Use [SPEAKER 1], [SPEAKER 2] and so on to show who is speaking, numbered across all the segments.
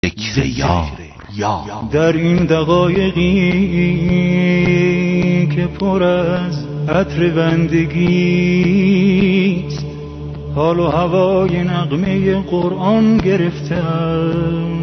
[SPEAKER 1] ذکر یار.
[SPEAKER 2] در این دقایقی که پر از عطر بندگیست، حال و هوای نغمه قرآن گرفتم.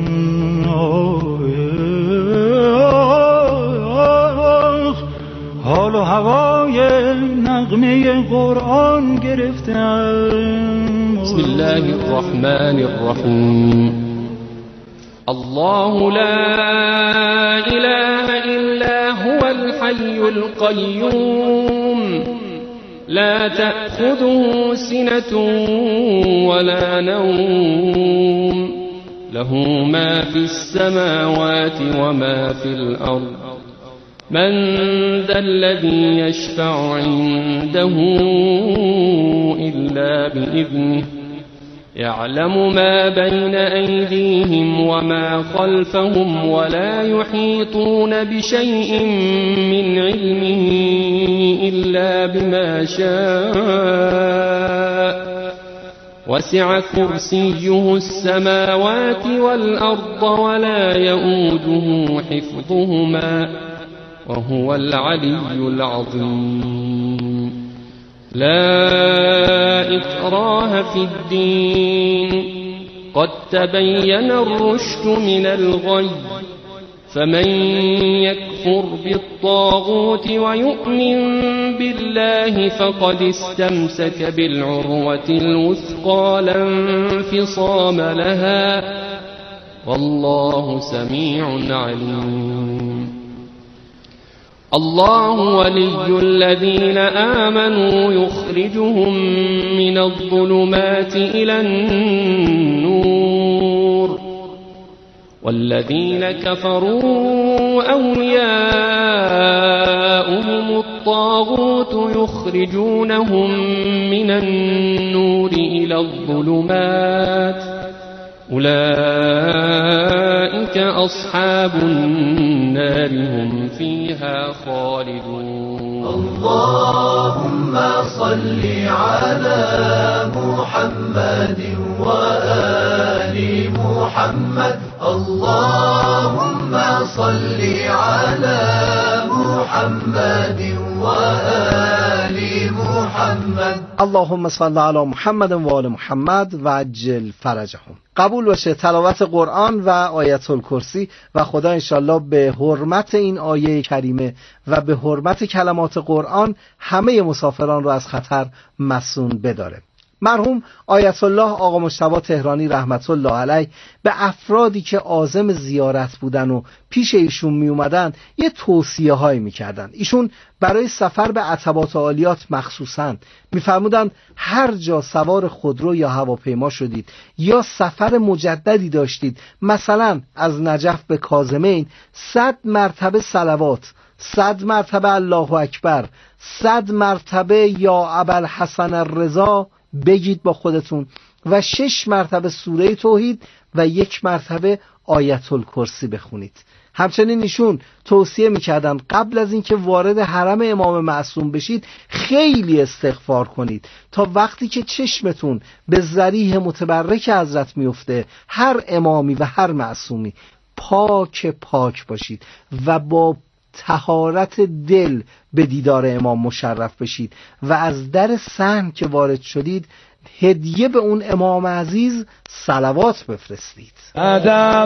[SPEAKER 2] حال و هوای نغمه قرآن گرفتم.
[SPEAKER 3] بسم الله الرحمن الرحیم. الله لا إله إلا هو الحي القيوم لا تأخذه سنة ولا نوم له ما في السماوات وما في الأرض من ذا الذي يشفع عنده إلا بإذنه يعلم ما بين أيديهم وما خلفهم ولا يحيطون بشيء من علمه إلا بما شاء وسع كرسيه السماوات والأرض ولا يؤوده حفظهما وهو العلي العظيم. لا إكراه في الدين قد تبين الرشد من الغي فمن يكفر بالطاغوت ويؤمن بالله فقد استمسك بالعروة الوثقى لا انفصام لها والله سميع عليم. الله ولي الذين آمنوا يخرجهم من الظلمات إلى النور والذين كفروا أولياؤهم الطاغوت يخرجونهم من النور إلى الظلمات أولئك أصحاب النار هم فيها خالدون.
[SPEAKER 4] اللهم صل على محمد وآل محمد. اللهم صل على محمد وآل محمد.
[SPEAKER 5] اللهم صل علی محمد و آل محمد و عجل فرجهم. قبول باشه تلاوت قرآن و آیت الکرسی و خدا انشالله به حرمت این آیه کریمه و به حرمت کلمات قرآن همه مسافران رو از خطر مصون بداره. مرحوم آیت الله آقا مجتبی تهرانی رحمت الله علیه به افرادی که عازم زیارت بودن و پیش ایشون می اومدن یه توصیه هایی می کردن. ایشون برای سفر به عتبات عالیات مخصوصاً می فرمودن هر جا سوار خودرو یا هواپیما شدید یا سفر مجددی داشتید، مثلا از نجف به کاظمین، 100 مرتبه صلوات، 100 مرتبه الله اکبر، 100 مرتبه یا ابوالحسن الرضا بگید با خودتون و 6 مرتبه سوره توحید و 1 مرتبه آیت الکرسی بخونید. همچنین ایشون توصیه میکردن قبل از اینکه وارد حرم امام معصوم بشید خیلی استغفار کنید تا وقتی که چشمتون به ضریح متبرک حضرت میفته هر امامی و هر معصومی پاک باشید و با طهارت دل به دیدار امام مشرف بشید و از در صحن که وارد شدید هدیه به اون امام عزیز صلوات بفرستید.
[SPEAKER 2] قدم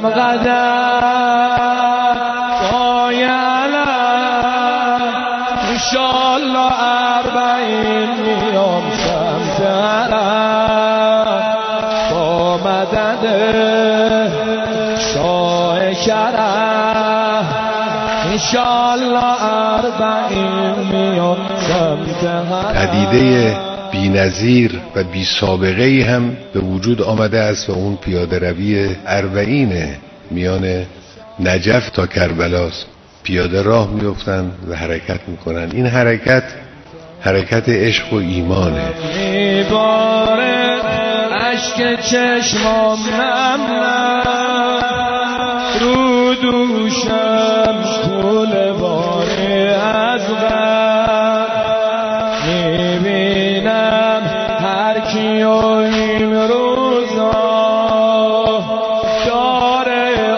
[SPEAKER 2] پای علم انشالله 40 میام سمت حرم با مدد شاه کرم انشالله 40 میام سمت حرم.
[SPEAKER 6] پدیده بی‌نظیر و بی سابقه ای هم به وجود آمده است و اون پیاده روی 40 میان نجف تا کربلاست. پیاده راه میافتن و حرکت میکنن. این حرکت عشق و ایمانه.
[SPEAKER 2] میباره عشق چشمام نمنم رو دوشم طول باره از غم میبینم هر کیو این روزا داره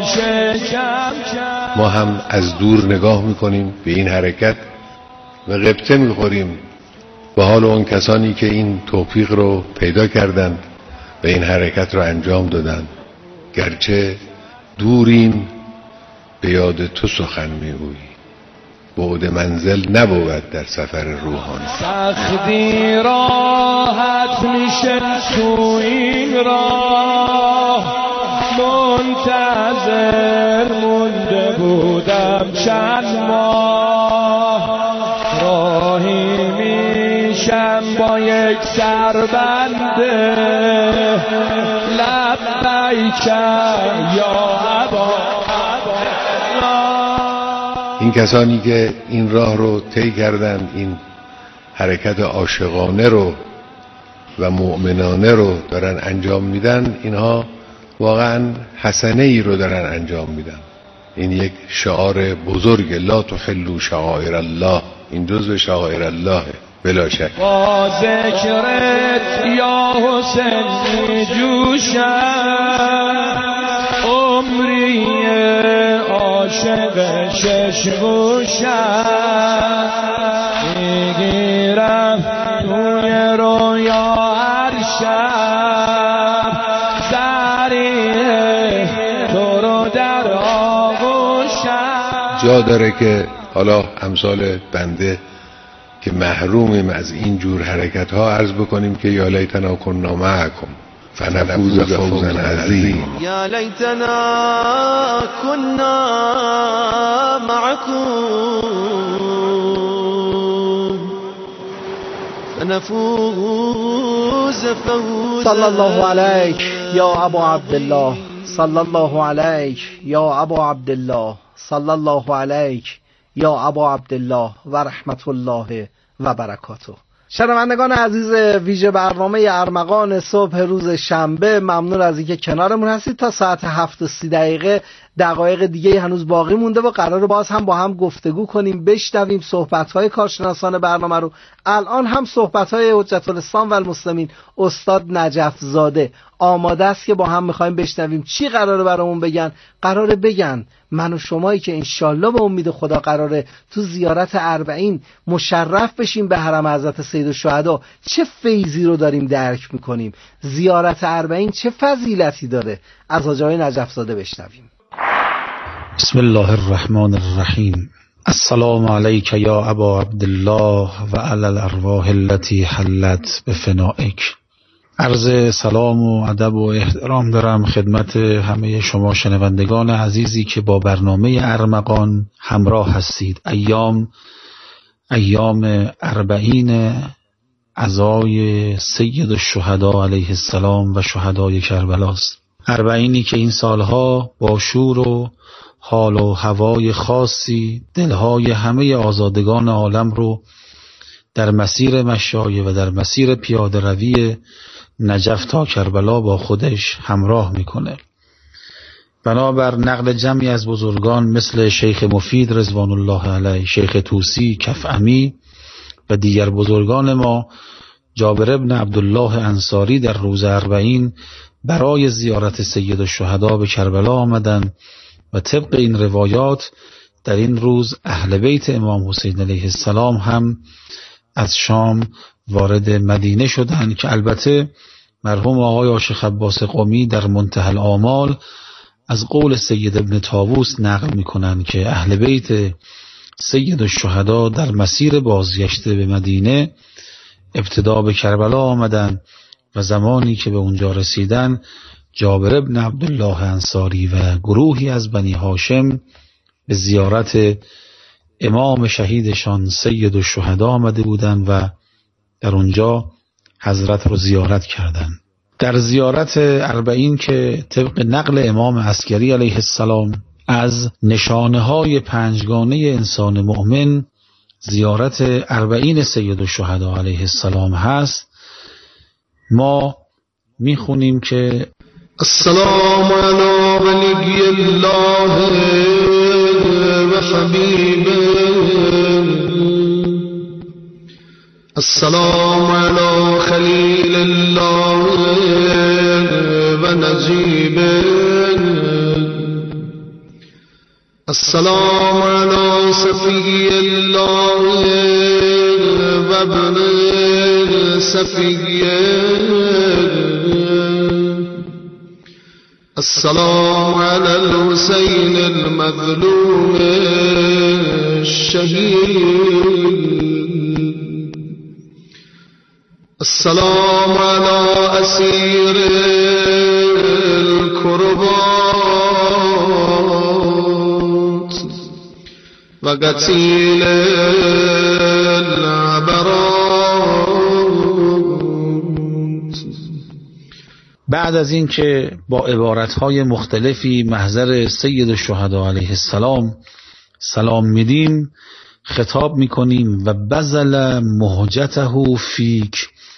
[SPEAKER 2] شکم
[SPEAKER 6] ما هم از دور نگاه میکنیم به این حرکت و غبطه میخوریم به حال اون کسانی که این توفیق رو پیدا کردند و این حرکت رو انجام دادند. گرچه دوریم به یاد تو سخن میگویی، بعد منزل نبود در سفر روحانی.
[SPEAKER 2] سختی راحت میشه تو این راه، منتظر مونده بودم چند ماه، راهی میشم با یک سربنده، لبیک یا ابا.
[SPEAKER 6] این کسانی که این راه رو طی کردند، این حرکت عاشقانه رو و مؤمنانه رو دارن انجام میدن، اینها واقعا حسنه ای رو دارن انجام میدن. این یک شعار بزرگ، لا تحلوا شعائر الله، این جزء شعائر الله بلا شک.
[SPEAKER 2] با ذکرت یا حسین جوشم، عمری عاشق ششگوشم، میگیرم توی رویا هر شب، سریع تو رو در آغوشم.
[SPEAKER 6] جا داره که حالا امثال بنده که محرومیم از این جور حرکت ها عرض بکنیم که یا لیتنا کنا معکم فنفوز فوزا عظیم.
[SPEAKER 4] یا لیتنا کنا معکم فنفوز فوزا.
[SPEAKER 5] صلی الله علیک یا ابا عبدالله، صلی الله علیک یا ابا عبدالله، صلی الله علیک یا ابا عبدالله و رحمت الله و برکاته. شنوندگان عزیز ویژه برنامه ارمغان صبح روز شنبه، ممنون از اینکه کنارمون هستید. تا ساعت 7:30 دقایق دیگه هنوز باقی مونده و قراره باز هم با هم گفتگو کنیم، بشنویم صحبت‌های کارشناسان برنامه رو. الان هم صحبت‌های حجت الاسلام و المسلمین استاد نجف زاده آماده است که با هم می‌خوایم بشنویم چی قراره برامون بگن. قراره بگن من و شمایی که انشالله به امید خدا قراره تو زیارت اربعین مشرف بشیم به حرم حضرت سیدالشهدا، چه فیضی رو داریم درک می‌کنیم، زیارت اربعین چه فضیلتی داره. از حاج آقای نجف زاده بشنویم.
[SPEAKER 1] بسم الله الرحمن الرحیم. السلام علیک یا ابا عبدالله و علی الارواح التي حلت بفنائک. عرض سلام و ادب و احترام دارم خدمت همه شما شنوندگان عزیزی که با برنامه ارمغان همراه هستید. ایام اربعین عزای سید الشهدا علیه السلام و شهدای کربلاست. اربعینی که این سالها با شور و حال و هوای خاصی دلهای همه آزادگان عالم رو در مسیر مشایع و در مسیر پیاده روی نجف تا کربلا با خودش همراه میکنه. بنابر نقل جمعی از بزرگان مثل شیخ مفید رضوان الله علیه، شیخ طوسی، کفعمی و دیگر بزرگان ما، جابر ابن عبدالله انصاری در روز اربعین برای زیارت سید الشهدا به کربلا آمدند و طبق این روایات در این روز اهل بیت امام حسین علیه السلام هم از شام وارد مدینه شدند که البته مرحوم آقای آشق عباس قمی در منتهی الآمال از قول سید ابن طاووس نقل میکنند که اهل بیت سید الشهدا در مسیر بازگشت به مدینه ابتدا به کربلا آمدند و زمانی که به اونجا رسیدن جابر ابن عبدالله انصاری و گروهی از بنی هاشم به زیارت امام شهیدشان سید الشهدا آمده بودند و در اونجا حضرت رو زیارت کردند. در زیارت اربعین که طبق نقل امام عسکری علیه السلام از نشانه های پنجگانه انسان مؤمن زیارت اربعین سید الشهدا علیه السلام هست، ما میخونیم که
[SPEAKER 7] السلام علی ولی الله و حبیبه، السلام علی خلیل الله و نجیبه، السلام على صفي الله وابن صفي. السلام على الحسين المظلوم الشهيد. السلام على أسير الكربات وقتيل العبرات.
[SPEAKER 1] بعد از این که با عبارتهای مختلفی محضر سید الشهدا علیه السلام سلام میدیم، خطاب میکنیم و بذل مهجته فیک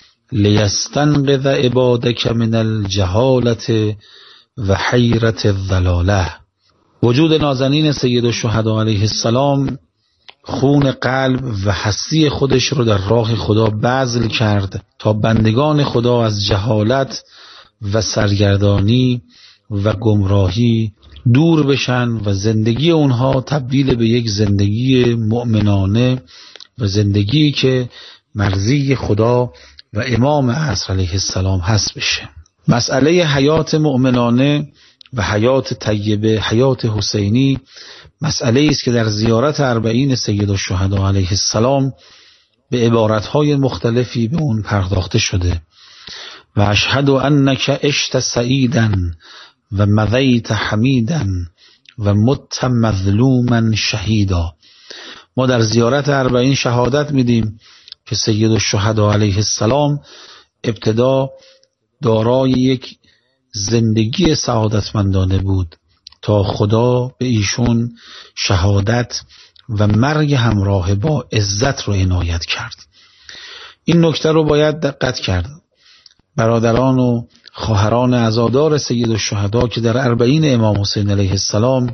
[SPEAKER 1] لیستنقذ عبادک من الجهالت و حیرت الضلاله. وجود نازنین سید الشهدا علیه السلام خون قلب و حسی خودش رو در راه خدا بذل کرد تا بندگان خدا از جهالت و سرگردانی و گمراهی دور بشن و زندگی اونها تبدیل به یک زندگی مؤمنانه و زندگی که مرضی خدا و امام عصر علیه السلام هست بشه. مسئله حیات مؤمنانه و حیات طیبه، حیات حسینی، مسئله است که در زیارت اربعین سید الشهدا علیه السلام به عبارتهای مختلفی به اون پرداخته شده. و اشهد انک عشت سعیدا و مضیت حمیدا و مت مظلوما شهیدا. ما در زیارت اربعین شهادت میدیم که سید الشهدا علیه السلام ابتدا دارای یک زندگی سعادتمندانه بود تا خدا به ایشون شهادت و مرگ همراه با عزت رو عنایت کرد. این نکته رو باید دقت کرد. برادران و خواهران عزادار سید الشهدا که در اربعین امام حسین علیه السلام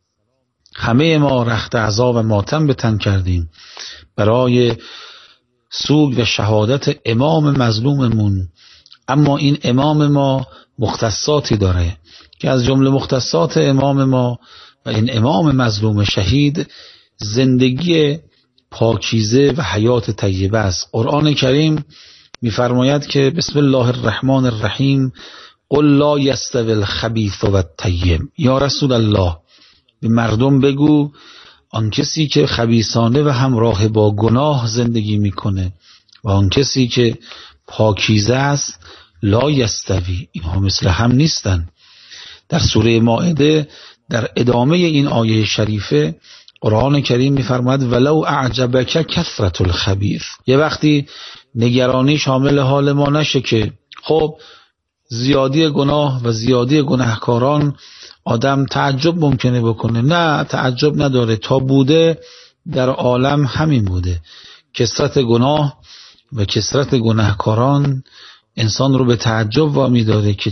[SPEAKER 1] همه ما رخت عزا و ماتم به تن کردیم برای سوگ و شهادت امام مظلوممون، اما این امام ما مختصاتی داره که از جمله مختصات امام ما و این امام مظلوم شهید زندگی پاکیزه و حیات طیبه است. قرآن کریم می‌فرماید که بسم الله الرحمن الرحیم قل لا یستوی الخبیث و الطیب. یا رسول الله، به مردم بگو آن کسی که خبیثانه و همراه با گناه زندگی میکنه و آن کسی که پاکیزه است لا یستوی، اینها مثل هم نیستن. در سوره مائده در ادامه این آیه شریفه قرآن کریم می‌فرماید ولو اعجبک کثرت الخبیث. یه وقتی نگرانی شامل حال ما نشه که خب زیادی گناه و زیادی گناهکاران آدم تعجب ممکنه بکنه. نه، تعجب نداره، تا بوده در عالم همین بوده. کثرت گناه و کثرت گناهکاران انسان رو به تعجب وامی داره که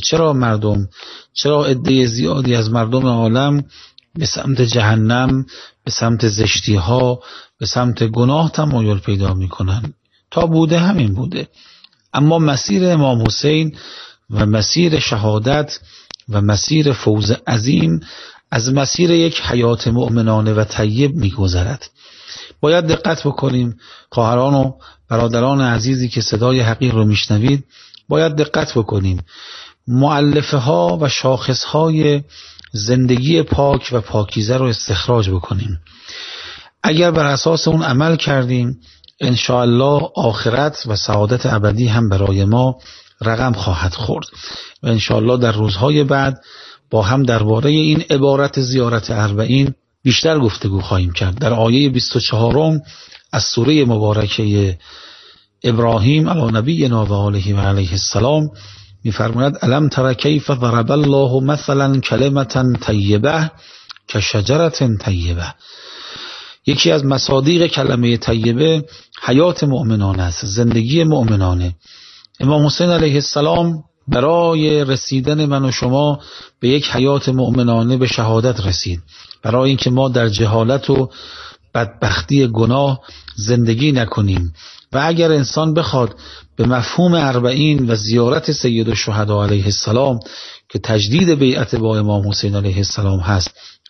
[SPEAKER 1] چرا عده زیادی از مردم عالم به سمت جهنم، به سمت زشتی ها، به سمت گناه تمایل پیدا میکنن. تا بوده همین بوده. اما مسیر امام حسین و مسیر شهادت و مسیر فوز عظیم از مسیر یک حیات مؤمنانه و طیب میگذرد. باید دقت بکنیم، خواهران و برادران عزیزی که صدای حقیر رو میشنوید، باید دقت بکنیم. مؤلفه ها و شاخص های زندگی پاک و پاکیزه رو استخراج بکنیم. اگر بر اساس اون عمل کردیم انشاءالله آخرت و سعادت ابدی هم برای ما رقم خواهد خورد و انشاءالله در روزهای بعد با هم درباره این عبارت زیارت اربعین بیشتر گفتگو خواهیم کرد. در آیه 24 از سوره مبارکه ابراهیم علی نبینا و آله و علیه السلام می‌فرماید الم تر کیف ضرب الله مثلا کلمة طیبه کشجرة طیبه. یکی از مصادیق کلمه طیبه حیات مؤمنانه است، زندگی مؤمنانه. امام حسین علیه السلام برای رسیدن من و شما به یک حیات مؤمنانه به شهادت رسید، برای اینکه ما در جهالت و بدبختی گناه زندگی نکنیم. و اگر انسان بخواد به مفهوم اربعین و زیارت سید الشهدا علیه السلام که تجدید بیعت با امام حسین علیه السلام هست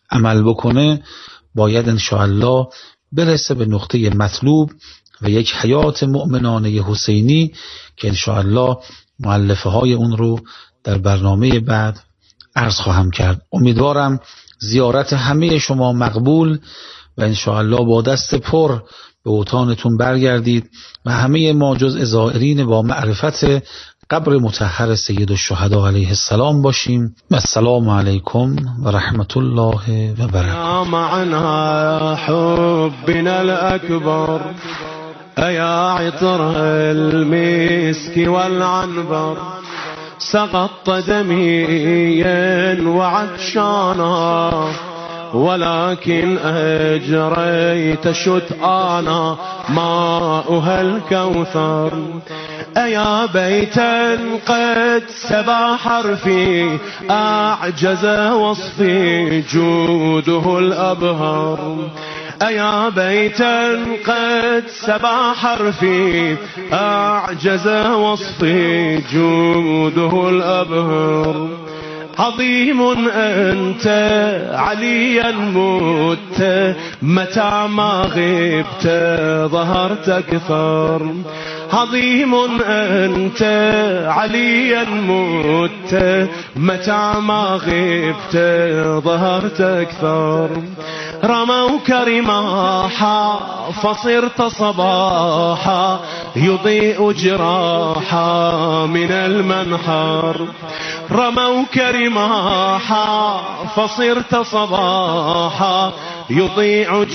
[SPEAKER 1] عمل بکنه باید انشاءالله برسه به نقطه مطلوب و یک حیات مؤمنانه حسینی که انشاءالله مؤلفه های اون رو در برنامه بعد عرض خواهم کرد. امیدوارم زیارت همه شما مقبول و انشاءالله با دست پر به اوطانتون برگردید و همه ما جز زائرین با معرفت قبر مطهر سید الشهدا علیه السلام باشیم. السلام علیکم و رحمت الله و برکاته.
[SPEAKER 4] معنا حبنا الأكبر أيا عطر المسك والعنبر سقطت دميا وعطشانا ولكن أجريت شتآنا ماؤها الكوثر أيا بيتا قد سبا حرفي أعجز وصفي جوده الأبهر أيا بيتا قد سبا حرفي أعجز وصفي جوده الأبهر عظيم أنت عليا مت متى ما غبت ظهرت أكثر عظيم أنت عليا مت متى ما غبت ظهرت أكثر رموك رماحا فصرت صباحا يضيء جراحا من المنحر رموك رماحا فصرت صباحا يضيع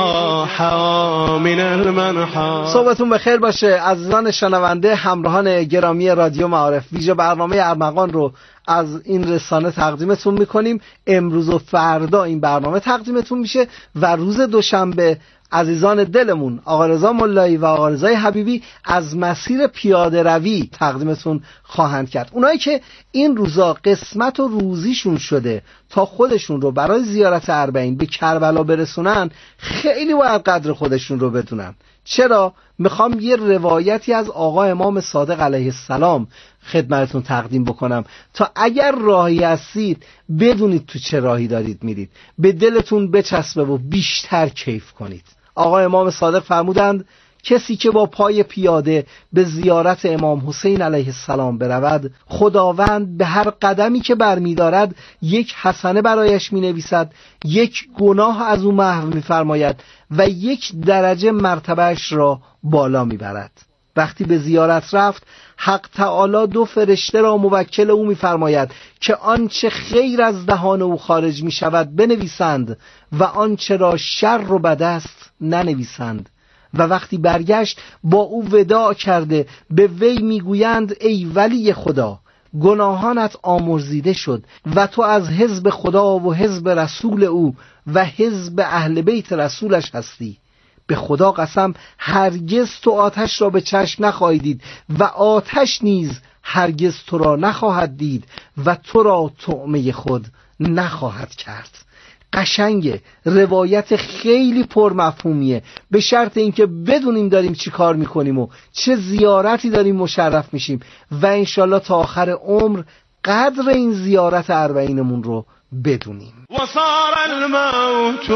[SPEAKER 4] جراحا من المنحر.
[SPEAKER 5] صحبتون بخیر باشه عزیزان شنونده همراهان گرامی رادیو معارف. ویژه برنامه ارمغان رو از این رسانه تقدیمتون میکنیم. امروز و فردا این برنامه تقدیمتون میشه و روز دوشنبه عزیزان دلمون آقا رضا ملایی و آقا رضای حبیبی از مسیر پیاده روی تقدیمتون خواهند کرد. اونایی که این روزا قسمت و روزیشون شده تا خودشون رو برای زیارت اربعین به کربلا برسونن خیلی باید قدر خودشون رو بدونن. چرا؟ میخوام یه روایتی از آقا امام صادق علیه السلام خدمتتون تقدیم بکنم تا اگر راهی هستید بدونید تو چه راهی دارید میرید، به دلتون بچسبه و بیشتر کیف کنید. آقا امام صادق فرمودند کسی که با پای پیاده به زیارت امام حسین علیه السلام برود خداوند به هر قدمی که برمی‌دارد یک حسنه برایش می‌نویسد، یک گناه از او محو می‌فرماید و یک درجه مرتبهش را بالا می‌برد. وقتی به زیارت رفت حق تعالی دو فرشته را موکل او می‌فرماید که آنچه خیر از دهان او خارج می‌شود بنویسند و آنچه را شر و بد است ننویسند. و وقتی برگشت با او وداع کرده به وی میگویند ای ولی خدا گناهانت آمرزیده شد و تو از حزب خدا و حزب رسول او و حزب اهل بیت رسولش هستی. به خدا قسم هرگز تو آتش را به چشم نخواهی دید و آتش نیز هرگز تو را نخواهد دید و تو را طعمه خود نخواهد کرد. قشنگه، روایت خیلی پرمفهومیه، به شرط اینکه بدونیم داریم چی کار میکنیم و چه زیارتی داریم مشرف میشیم و انشالله تا آخر عمر قدر این زیارت اربعینمون رو بدونیم.
[SPEAKER 4] وصار الموت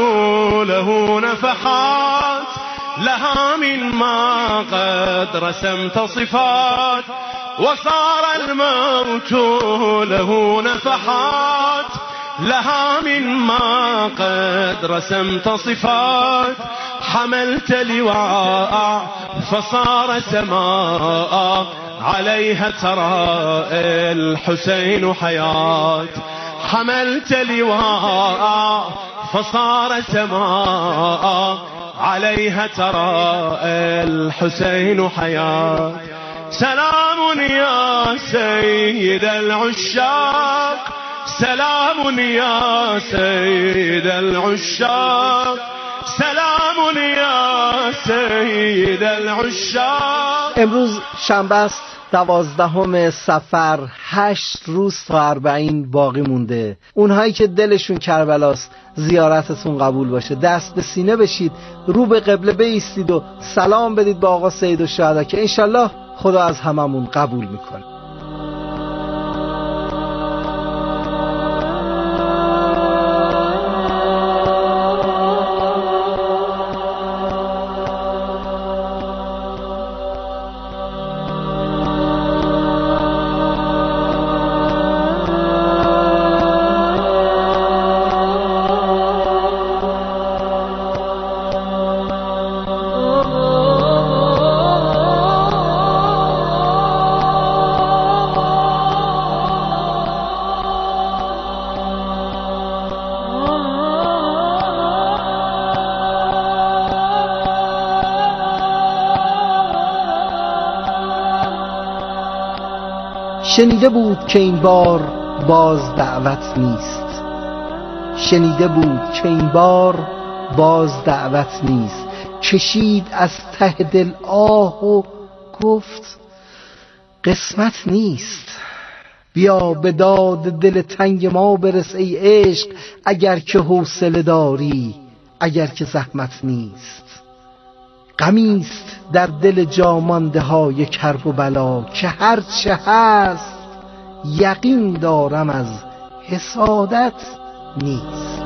[SPEAKER 4] له نفحات لها من ما قد رسمت صفات وصار الموت له نفحات لها من ما قد رسمت صفات حملت لواء فصار سماء عليها ترى الحسين حياة حملت لواء فصار سماء عليها ترى الحسين حياة سلام يا سيد العشاق سلام يا سيد العشاق سلام يا سيد العشاق.
[SPEAKER 5] امروز شنبه است 12 صفر، 8 روز تا اربعین باقی مونده. اونهایی که دلشون کربلاست زیارتتون قبول باشه، دست به سینه بشید، رو به قبله بایستید و سلام بدید با آقا سید الشهدا که انشالله خدا از هممون قبول میکنه. شنیده بود که این بار باز دعوت نیست، شنیده بود که این بار باز دعوت نیست. کشید از ته دل آه و گفت قسمت نیست. بیا به داد دل تنگ ما برس ای عشق، اگر که حوصله داری، اگر که زحمت نیست. غمیست در دل جامانده های کرب و بلا، که هر چه هست یقین دارم از حسادت نیست.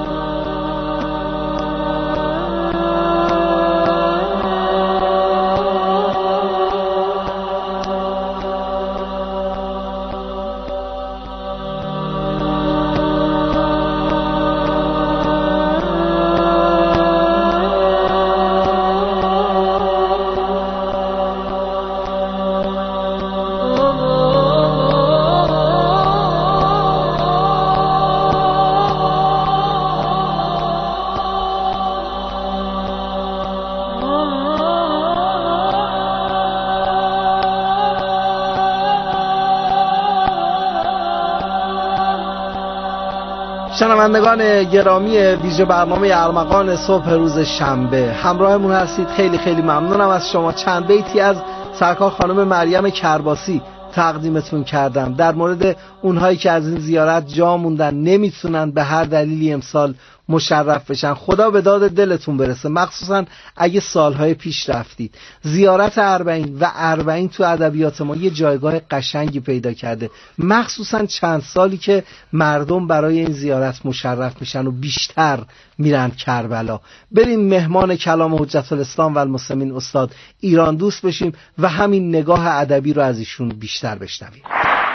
[SPEAKER 5] شنوندگان گرامی ویژه برنامه ارمغان صبح روز شنبه همراهمون هستید. خیلی خیلی ممنونم از شما. چند بیتی از سرکار خانم مریم کرباسی تقدیمتون کردم در مورد اونهایی که از این زیارت جا موندن، نمیتونن به هر دلیلی امسال مشرف بشن. خدا به داد دلتون برسه، مخصوصا اگه سالهای پیش رفتید. زیارت اربعین و اربعین تو ادبیات ما یه جایگاه قشنگی پیدا کرده، مخصوصا چند سالی که مردم برای این زیارت مشرف میشن و بیشتر میرن کربلا. بریم مهمان کلام حجت الاسلام و المسلمین استاد ایران دوست بشیم و همین نگاه ادبی رو از ایشون بیشتر بشنویم.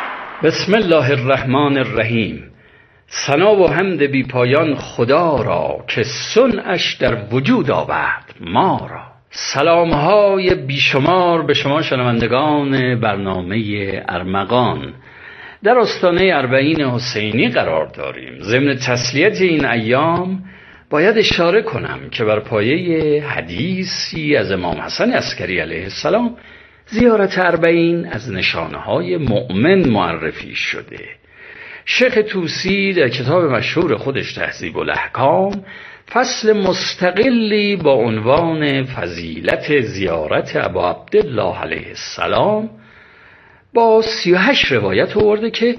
[SPEAKER 8] بسم الله الرحمن الرحیم. ثنا و حمد بی پایان خدا را، که صنعش در وجود آورد ما را. سلامهای بیشمار به شما شنوندگان برنامه ارمغان. در آستانه اربعین حسینی قرار داریم. ضمن تسلیت این ایام باید اشاره کنم که بر پایه حدیثی از امام حسن عسکری علیه السلام زیارت اربعین از نشانه‌های مؤمن معرفی شده. شیخ طوسی در کتاب مشهور خودش تهذیب الاحکام فصل مستقلی با عنوان فضیلت زیارت ابا عبدالله علیه السلام با 38 روایت آورده که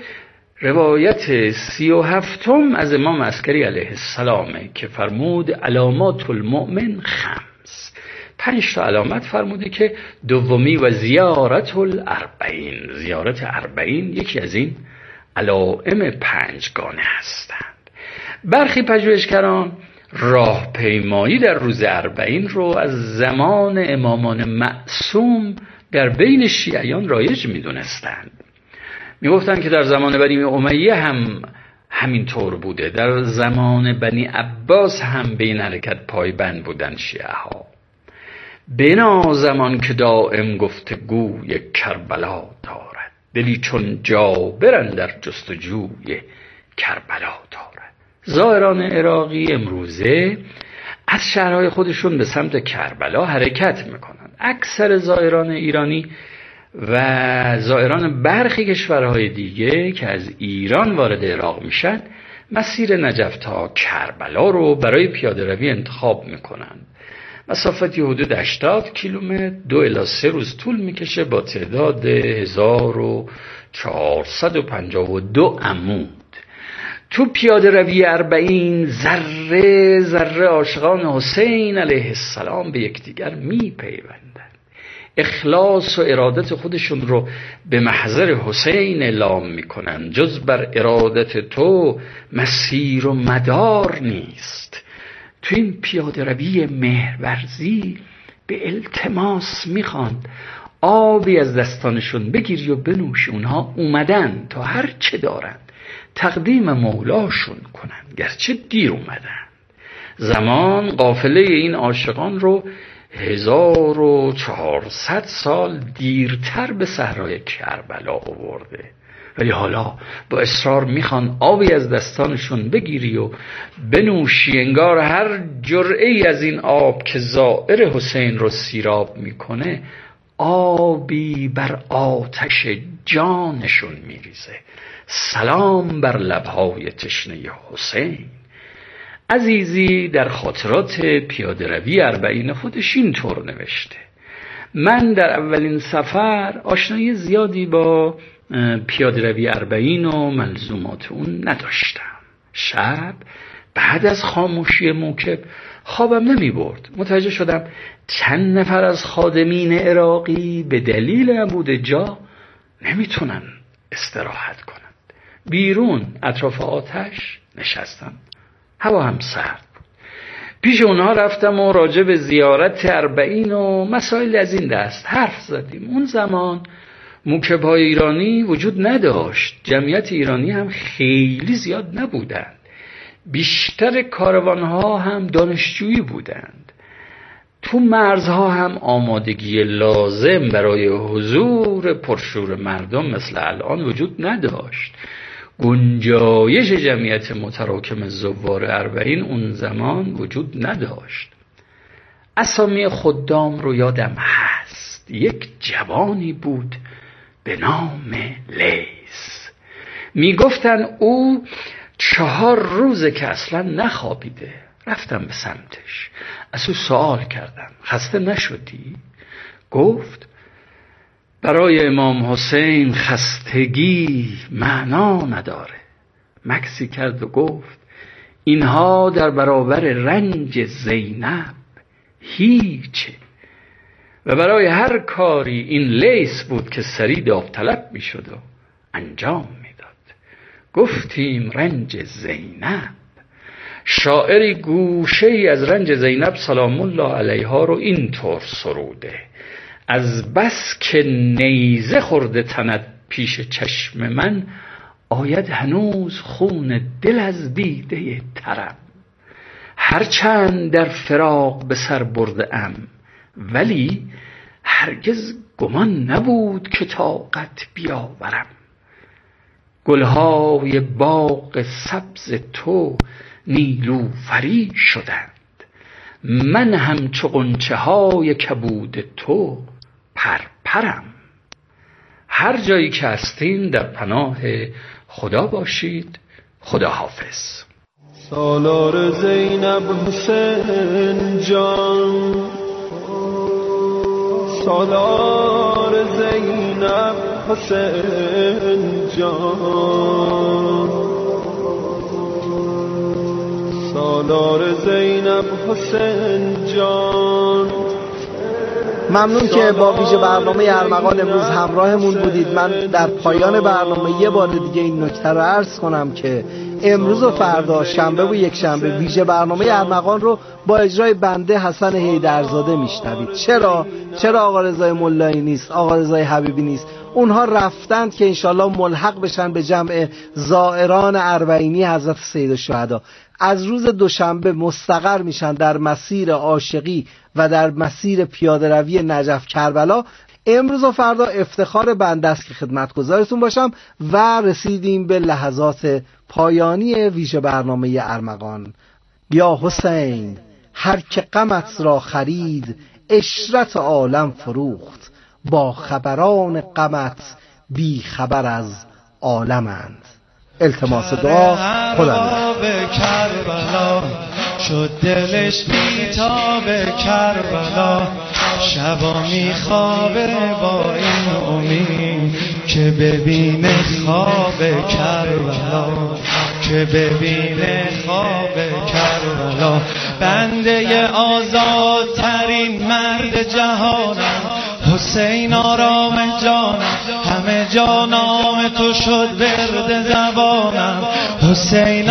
[SPEAKER 8] روایت 37 از امام عسکری علیه السلامه که فرمود علامات المؤمن 5. 5 تا علامت فرموده که دومی و زیارت الاربعین، زیارت اربعین یکی از این علائم 5 گانه هستند. برخی پژوهشگران راهپیمایی در روز اربعین رو از زمان امامان معصوم در بین شیعیان رایج می‌دونستند. می‌گفتند که در زمان بنی امیه هم همینطور بوده، در زمان بنی عباس هم به این حرکت پایبند بودن شیعه ها. بنا زمان که دائم گفتگوی کربلا دارد، دلی چون جابرن در جستجوی کربلا دارد. زائران عراقی امروزه از شهرهای خودشون به سمت کربلا حرکت میکنن. اکثر زائران ایرانی و زائران برخی کشورهای دیگه که از ایران وارد عراق میشن مسیر نجف تا کربلا رو برای پیاده روی انتخاب میکنن. مسافتی حدود 80 کیلومتر 2 الی 3 روز طول میکشه با تعداد 1452 عمود. تو پیاده روی اربعین ذره ذره عاشقان حسین علیه السلام به یکدیگر میپیوندند. اخلاص و ارادت خودشون رو به محضر حسین اعلام میکنن. جز بر ارادت تو مسیر و مدار نیست. تو این پیاده روی مهرورزی به التماس میخواند آبی از دستانشون بگیری و بنوش. اونها اومدن تا هر چه دارن تقدیم مولاشون کنن، گرچه دیر اومدن. زمان قافله این عاشقان رو 1400 سال دیرتر به صحرای کربلا آورده، ولی حالا با اصرار میخوان آبی از دستانشون بگیری و بنوشی. انگار هر جرعه‌ای از این آب که زائر حسین رو سیراب میکنه آبی بر آتش جانشون میریزه. سلام بر لبهای تشنه حسین. عزیزی در خاطرات پیاده روی اربعین خودش اینطور نوشته: من در اولین سفر آشنایی زیادی با پیاده روی اربعین و ملزومات اون نداشتم. شب بعد از خاموشی موکب خوابم نمی برد. متوجه شدم چند نفر از خادمین عراقی به دلیل نبود جا نمیتونن استراحت کنند. بیرون اطراف آتش نشستم. هوا هم سرد بود. پیش اونها رفتم و راجع به زیارت اربعین و مسائل از این دست حرف زدیم. اون زمان موکب‌های ایرانی وجود نداشت. جمعیت ایرانی هم خیلی زیاد نبودند. بیشتر کاروانها هم دانشجویی بودند. تو مرزها هم آمادگی لازم برای حضور پرشور مردم مثل الان وجود نداشت. گنجایش جمعیت متراکم زوار اربعین اون زمان وجود نداشت. اسامی خدام رو یادم هست. یک جوانی بود به نام لیس. میگفتن او 4 روزه که اصلا نخوابیده. رفتم به سمتش، از او سوال کردم خسته نشدی؟ گفت برای امام حسین خستگی معنا نداره. مکسی کرد و گفت اینها در برابر رنج زینب هیچه. و برای هر کاری این لیس بود که سریع داوطلب می شد و انجام می داد. گفتیم رنج زینب. شاعری گوشه ای از رنج زینب سلام الله علیها رو اینطور سروده: از بس که نیزه خورده تنت پیش چشم من، آید هنوز خون دل از دیده ترم. هرچند در فراق به سر برده ام، ولی هرگز گمان نبود که طاقت بیاورم. گلهای باغ سبز تو نیلوفری شدند، من همچو غنچه های کبود تو پرپرم. هر جایی که هستین در پناه خدا باشید. خدا حافظ.
[SPEAKER 7] سالار زینب حسین جان، سالار زینب حسین جان، سالار زینب حسین جان.
[SPEAKER 5] ممنون که با ویژه برنامه ارمغان امروز همراهمون بودید. من در پایان برنامه یه بار دیگه این نکته رو عرض کنم که امروز و فردا شنبه و یک شنبه ویژه برنامه ارمغان رو با اجرای بنده حسن حیدرزاده میشنوید. چرا آقا رضای ملایی نیست، آقا رضای حبیبی نیست؟ اونها رفتند که انشالله ملحق بشن به جمع زائران اربعینی حضرت سیدالشهدا. از روز دوشنبه مستقر میشن در مسیر عاشقی و در مسیر پیاده روی نجف کربلا. امروز و فردا افتخار بنده است که خدمتگزارتون باشم و رسیدیم به لحظات پایانی ویژه برنامه ارمغان. یا حسین هر که غمت را خرید، عشرت عالم فروخت، با خبران غمت بی خبر از عالمند. التماس دعا. خدا
[SPEAKER 2] به کربلا شد دلش بی‌تاب کربلا، شبا میخوابه با این امید که ببینه خواب کربلا، که ببینه خواب کربلا. بنده آزادترین مرد جهانم، حسین آرام جانم، همه جا نام تو شد ورد زبانم. حسین